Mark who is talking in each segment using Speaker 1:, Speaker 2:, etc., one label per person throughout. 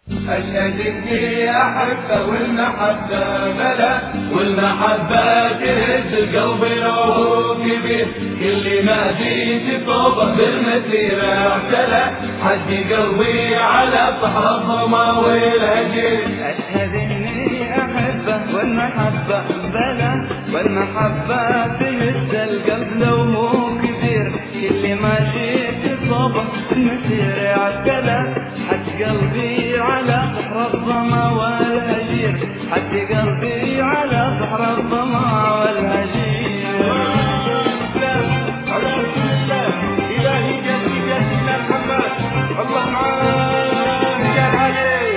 Speaker 1: أشهد إني أحبه والمحبة بلا، والمحبة تهز القلب لو هو كبير. كل ما جيت صوبه بالمسيرة اعتلى، حد قلبي على صحر الظما والهجير.
Speaker 2: أشهد إني أحبه والمحبة بلا، والمحبة تهز القلب لو هو كبير. كل ما جيت صوبه بالمسيرة اعتلى، حد قلبي على بحر الظما والهجير. حد قلبي على بحر الظما والهجير.
Speaker 1: على رسول الله إلهي جدي جدي محمد، الله معاك يا علي.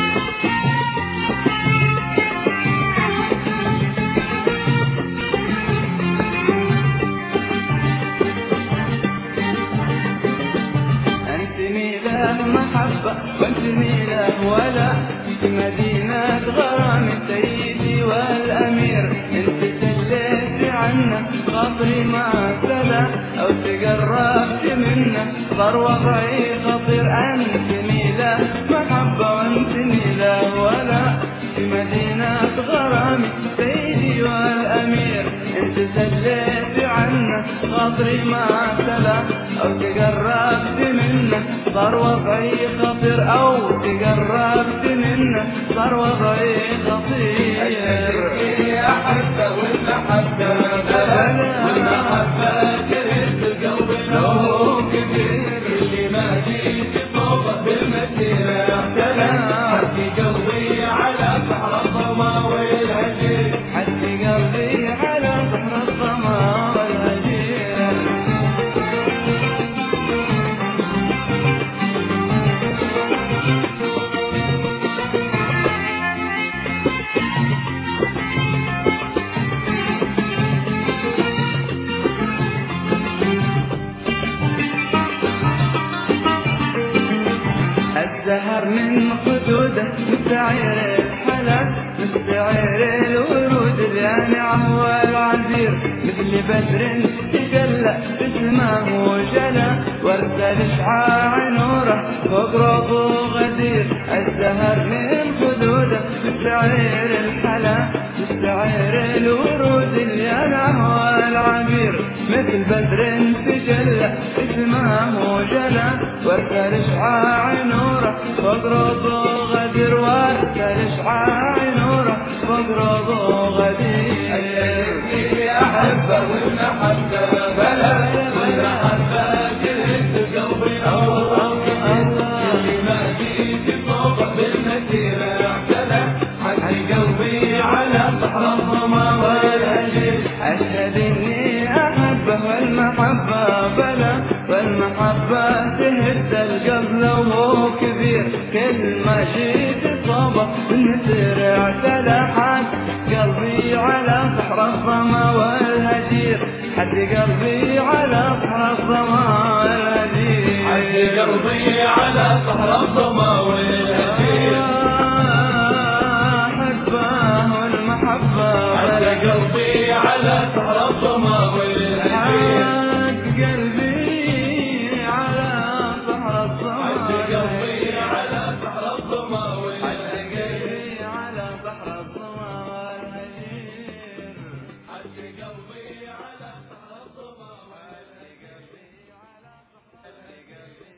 Speaker 2: أنتمي له محبة وانتمي له ولا، في مدينة غرام سيدي والأمير. انت سليت عنا خاطري ما سلا، أو تقربت منا صار وضعي خطير. أنتمي له محبة وانتمي له ولا، في مدينة غرام سيدي والأمير. انت سليت عنا خاطري ما سلا، أو تقربت منا صار وضعي خطير. أو تقربت منا صار وضعي خطير.
Speaker 1: أشهد أحبه والمحبة بلا، والمحبة تهز القلب لو هو كبير. كل ما جيت صوبه بالمسيرة اعتلى، حد قلبي على بحر الظما والهجير.
Speaker 2: حد قلبي على بحر الظما والهجير. الزهر من خدوده مستعير الحلا، مستعير الورود اليانع والعزير. مثل بدر تجلى باسمه وجلى، وارسل شعاع نوره فوق روض غدير. الزهر من خدوده مستعير الحلا، مستعير الورود اليانع والعبير. مثل بدر تجلى باسمه وجلى، وارسل شعاع نوره فوق روض غدير. وارسل شعاع نوره فوق روض غدير.
Speaker 1: أشهد أحبه والمحبة بلا، والمحبة تهز القلب لو هو كبير. كل ما جيت صوبه بالمسيرة اعتلى، حد قلبي على بحر الظما والهجير.
Speaker 2: أشهد إني أحبه والمحبة بلا، والمحبة تهز القلب لو هو كبير. كل ما جيت صوبه بالمسيرة اعتلى، حد قلبي على بحر الظما والهجير. حد قلبي على بحر الظما والهجير.
Speaker 1: حد قلبي على بحر الظما والهجير.